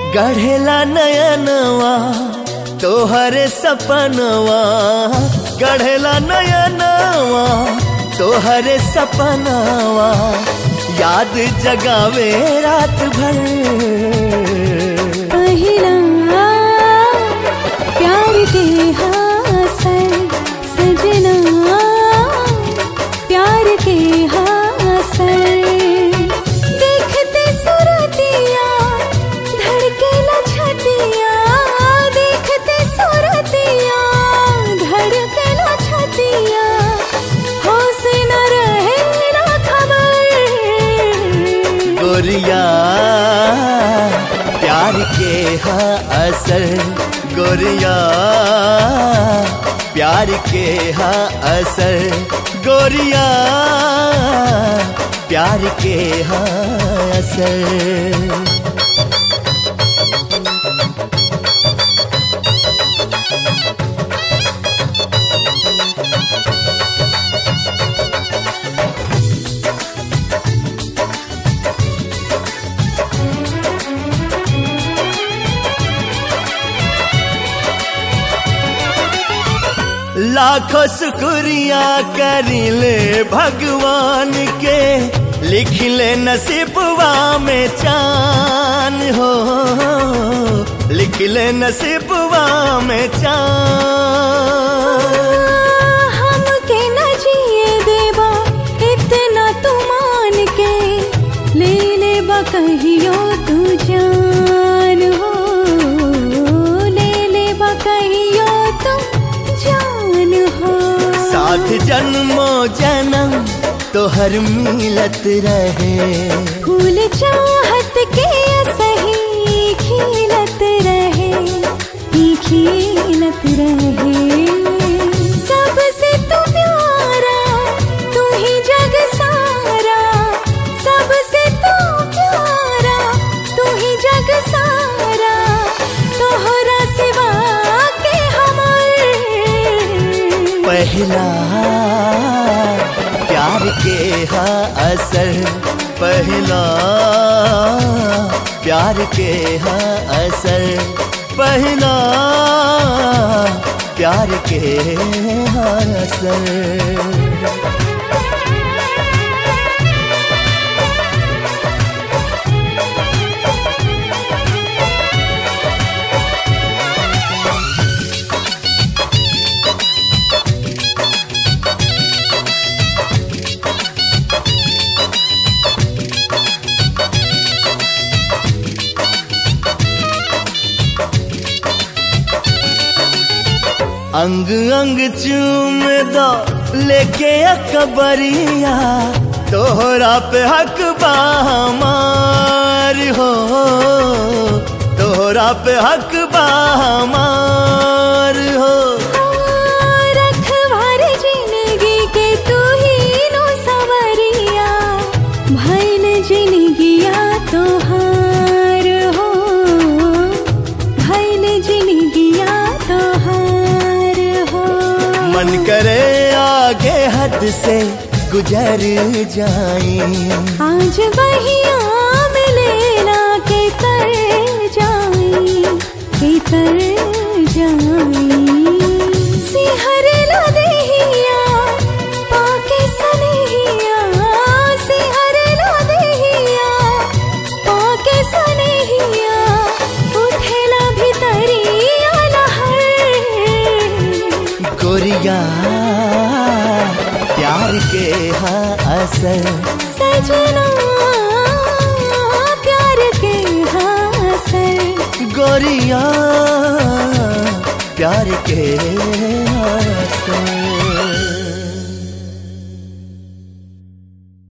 गढ़ेला नयनवा तोहर सपनवा, गढ़ेला नयनवा तोहर सपनवा, याद जगावे रात भर। पहिला प्यार के हासिल सजना, प्यार के हासिल देखते सुरतिया धड़के लछतिया, देखते सुरतिया धड़के लछतिया, होश न रहे ना खबर। गोरिया प्यार के हाँ असर, गोरिया प्यार के हाँ असर, गोरिया प्यार के हाँ असर। लाखों शुक्रिया करिले भगवान के, लिख ले नसीबवा में चान हो, लिख ले नसीबवा में चान। हमके न जिए देबा इतना तू मान के, ले लेबा कहियो तू जान हो, ले लेबा कहियो तू जान हो। साथ जन्मों जन्म तोहर मिलत रहे, फूल चाहत के सही खिलत रहे, खिलत रहे। सबसे तू प्यारा तू ही जग सारा, सबसे तू प्यारा तू ही जग सारा, तोहरा सिवा के हमर। पहला प्यार के हाँ असर, पहला प्यार के हाँ असर, पहला प्यार के हाँ असर। अंग अंग चूम दो लेके अकबरिया, तोहरा पे हक बा हमार हो, तोहरा पे हक बा हमार हो। रखवार जिंदगी के तू ही नो सवरिया, भइल जिंदगिया तोहार हो, भइल जिंदगिया तोहार। मन करे आगे हद से गुजर जाए, आज बहिया मिलेला के तर जाए, के तर जाए। सिहरला देहिया पाके सनेहिया, सिहरला देहिया पाके सनेहिया, उठेला भीतरिया लहर। गोरिया प्यार के हाँ असर, सजना प्यार के हाँ असर, गोरिया प्यार के हाँ असर।